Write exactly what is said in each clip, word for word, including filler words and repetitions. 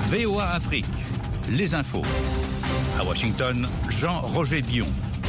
V O A Afrique, les infos. À Washington, Jean-Roger Bion.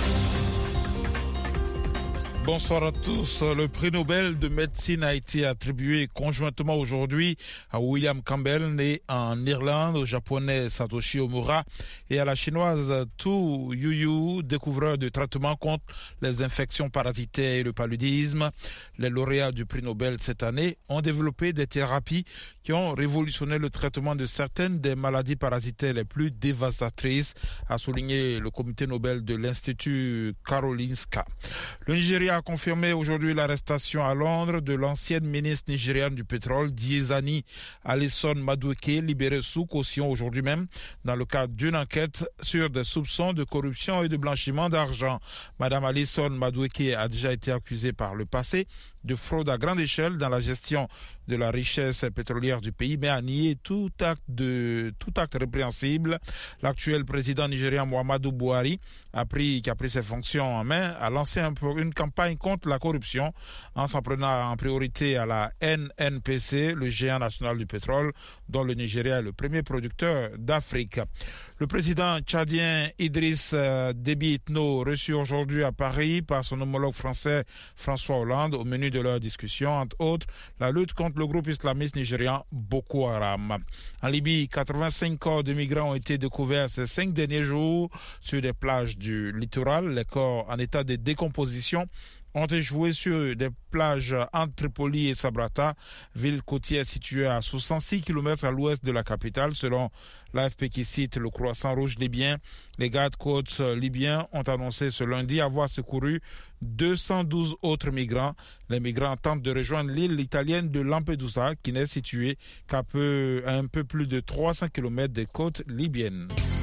Bonsoir à tous. Le prix Nobel de médecine a été attribué conjointement aujourd'hui à William Campbell, né en Irlande, au japonais Satoshi Omura et à la chinoise Tu Youyou, découvreur de traitements contre les infections parasitaires et le paludisme. Les lauréats du prix Nobel cette année ont développé des thérapies qui ont révolutionné le traitement de certaines des maladies parasitaires les plus dévastatrices, a souligné le comité Nobel de l'Institut Karolinska. Le Nigeria a confirmé aujourd'hui l'arrestation à Londres de l'ancienne ministre nigériane du pétrole, Diezani Alison Madueke, libérée sous caution aujourd'hui même dans le cadre d'une enquête sur des soupçons de corruption et de blanchiment d'argent. Madame Alison Madueke a déjà été accusée par le passé de fraude à grande échelle dans la gestion de la richesse pétrolière du pays, mais a nié tout acte de tout acte répréhensible. L'actuel président nigérian Muhammadu Buhari a pris, qui a pris ses fonctions en main, a lancé un peu une campagne contre la corruption en s'en prenant en priorité à la N N P C, le géant national du pétrole, dont le Nigeria est le premier producteur d'Afrique. Le président tchadien Idriss Déby Itno, reçu aujourd'hui à Paris par son homologue français François Hollande, au menu de leur discussion, entre autres, la lutte contre le groupe islamiste nigérian Boko Haram. En Libye, quatre-vingt-cinq corps de migrants ont été découverts ces cinq derniers jours sur des plages du littoral. Les corps en état de décomposition ont échoué sur des plages entre Tripoli et Sabrata, ville côtière située à soixante-six kilomètres à l'ouest de la capitale, selon l'A F P qui cite le Croissant Rouge libyen. Les gardes-côtes libyens ont annoncé ce lundi avoir secouru deux cent douze autres migrants. Les migrants tentent de rejoindre l'île italienne de Lampedusa, qui n'est située qu'à peu, à un peu plus de trois cents kilomètres des côtes libyennes.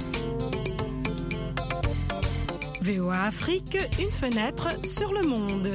V O A Afrique, une fenêtre sur le monde.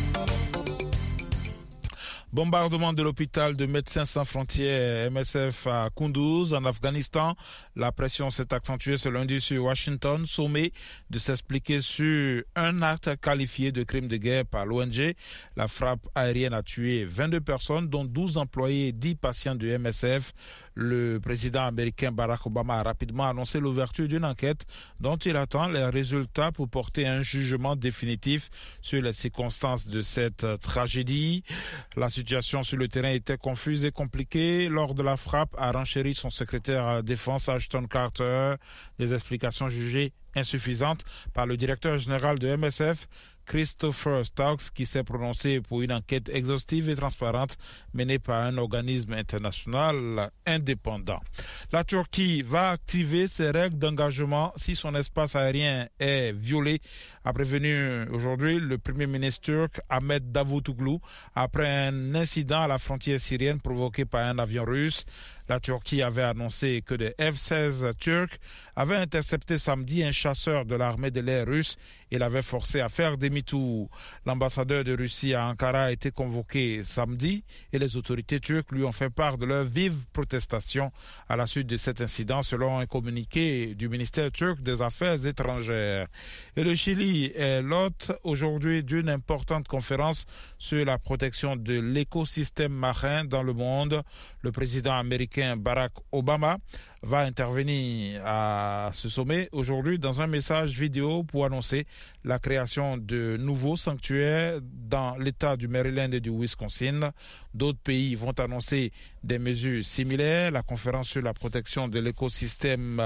Bombardement de l'hôpital de Médecins sans frontières M S F à Kunduz en Afghanistan. La pression s'est accentuée ce lundi sur Washington, sommé de s'expliquer sur un acte qualifié de crime de guerre par l'O N G. La frappe aérienne a tué vingt-deux personnes, dont douze employés et dix patients du M S F. Le président américain Barack Obama a rapidement annoncé l'ouverture d'une enquête dont il attend les résultats pour porter un jugement définitif sur les circonstances de cette tragédie. La La situation sur le terrain était confuse et compliquée. Lors de la frappe, a renchéri son secrétaire à la Défense, Ashton Carter. Des explications jugées insuffisantes par le directeur général de M S F, Christopher Stokes, qui s'est prononcé pour une enquête exhaustive et transparente menée par un organisme international indépendant. La Turquie va activer ses règles d'engagement si son espace aérien est violé, a prévenu aujourd'hui le premier ministre turc Ahmet Davutoglu après un incident à la frontière syrienne provoqué par un avion russe. La Turquie avait annoncé que des F seize turcs avaient intercepté samedi un chasseur de l'armée de l'air russe et l'avaient forcé à faire demi-tour. L'ambassadeur de Russie à Ankara a été convoqué samedi et les autorités turques lui ont fait part de leur vive protestation à la suite de cet incident, selon un communiqué du ministère turc des Affaires étrangères. Et le Chili est l'hôte aujourd'hui d'une importante conférence sur la protection de l'écosystème marin dans le monde. Le président américain Barack Obama va intervenir à ce sommet aujourd'hui dans un message vidéo pour annoncer la création de nouveaux sanctuaires dans l'État du Maryland et du Wisconsin. D'autres pays vont annoncer des mesures similaires. La conférence sur la protection de l'écosystème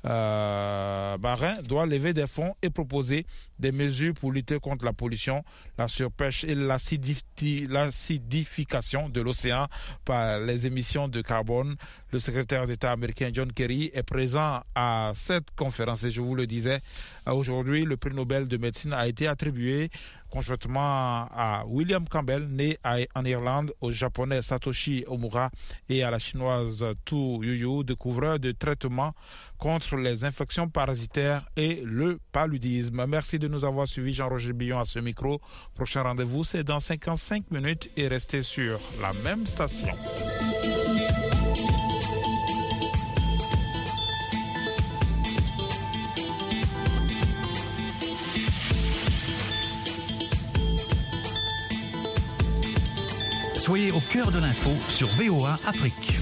euh, marin doit lever des fonds et proposer des mesures pour lutter contre la pollution, la surpêche et l'acidification de l'océan par les émissions de carbone. Le secrétaire d'État américain John Kerry est présent à cette conférence et je vous le disais, aujourd'hui le prix Nobel de médecine a été attribué conjointement à William Campbell, né en Irlande, au japonais Satoshi Omura et à la chinoise Tu Youyou, découvreur de traitements contre les infections parasitaires et le paludisme. Merci de nous avoir suivis. Jean-Roger Bion à ce micro. Prochain rendez-vous, c'est dans cinquante-cinq minutes et restez sur la même station. Soyez au cœur de l'info sur V O A Afrique.